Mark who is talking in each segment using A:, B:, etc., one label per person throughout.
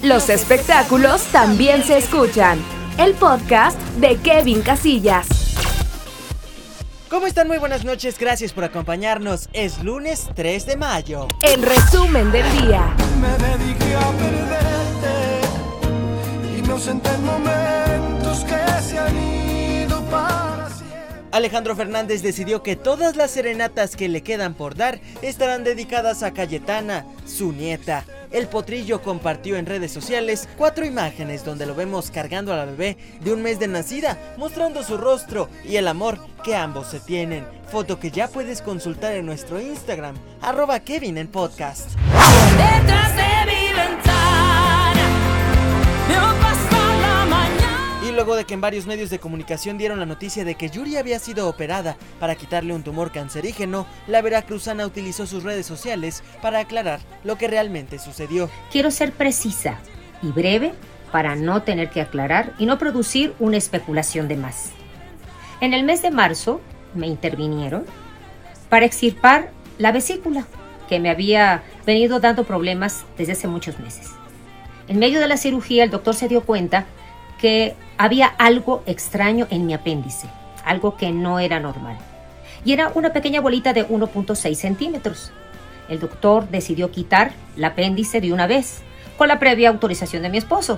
A: Los espectáculos también se escuchan. El podcast de Kevin Casillas.
B: ¿Cómo están? Muy buenas noches, gracias por acompañarnos. Es lunes 3 de mayo.
A: El resumen del día.
C: Me dediqué a perderte y me ausenté en momentos que se han ido para siempre.
B: Alejandro Fernández decidió que todas las serenatas que le quedan por dar estarán dedicadas a Cayetana, su nieta. El Potrillo compartió en redes sociales 4 imágenes donde lo vemos cargando a la bebé de un mes de nacida, mostrando su rostro y el amor que ambos se tienen. Foto que ya puedes consultar en nuestro Instagram, @Kevin en podcast.
D: Detrás de mi ventana, veo pasar la mañana.
B: Y luego de que en varios medios de comunicación dieron la noticia de que Yuri había sido operada para quitarle un tumor cancerígeno, la veracruzana utilizó sus redes sociales para aclarar lo que realmente sucedió.
E: Quiero ser precisa y breve para no tener que aclarar y no producir una especulación de más. En el mes de marzo me intervinieron para extirpar la vesícula que me había venido dando problemas desde hace muchos meses. En medio de la cirugía el doctor se dio cuenta que había algo extraño en mi apéndice, algo que no era normal. Y era una pequeña bolita de 1.6 centímetros. El doctor decidió quitar el apéndice de una vez, con la previa autorización de mi esposo.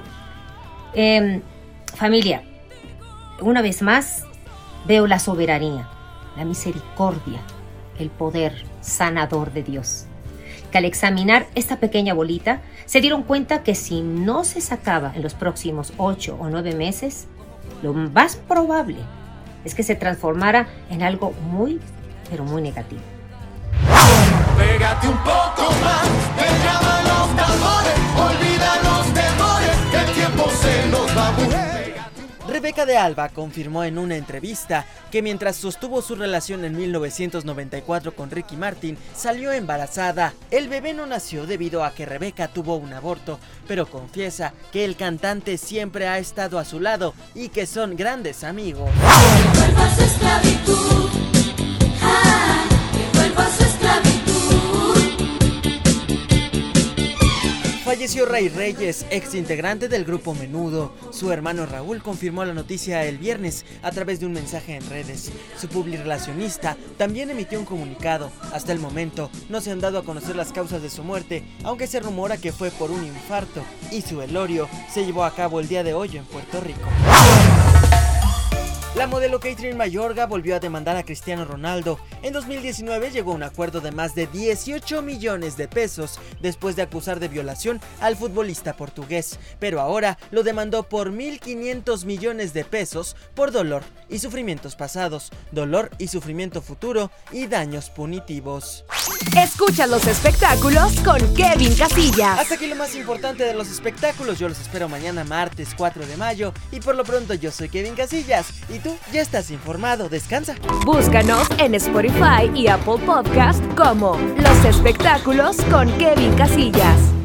E: Familia, una vez más veo la soberanía, la misericordia, el poder sanador de Dios. Que al examinar esta pequeña bolita, se dieron cuenta que si no se sacaba en los próximos 8 o 9 meses, lo más probable es que se transformara en algo muy, pero muy negativo.
C: Pégate un poco más, que llaman los tambores, olvida los temores, que el tiempo se los va a mover.
B: Rebeca de Alba confirmó en una entrevista que mientras sostuvo su relación en 1994 con Ricky Martin, salió embarazada. El bebé no nació debido a que Rebeca tuvo un aborto, pero confiesa que el cantante siempre ha estado a su lado y que son grandes amigos.
D: Que vuelva a su esclavitud, que vuelva a su esclavitud.
B: Falleció Ray Reyes, ex integrante del grupo Menudo. Su hermano Raúl confirmó la noticia el viernes a través de un mensaje en redes. Su publirelacionista también emitió un comunicado. Hasta el momento no se han dado a conocer las causas de su muerte, aunque se rumora que fue por un infarto, y su velorio se llevó a cabo el día de hoy en Puerto Rico. La modelo Catherine Mayorga volvió a demandar a Cristiano Ronaldo. En 2019 llegó a un acuerdo de más de 18 millones de pesos después de acusar de violación al futbolista portugués, pero ahora lo demandó por 1.500 millones de pesos por dolor y sufrimientos pasados, dolor y sufrimiento futuro y daños punitivos.
A: Escucha los espectáculos con Kevin Casillas.
B: Hasta aquí lo más importante de los espectáculos. Yo los espero mañana martes 4 de mayo y por lo pronto yo soy Kevin Casillas y tú ya estás informado. Descansa.
A: Búscanos en Spotify y Apple Podcast como Los Espectáculos con Kevin Casillas.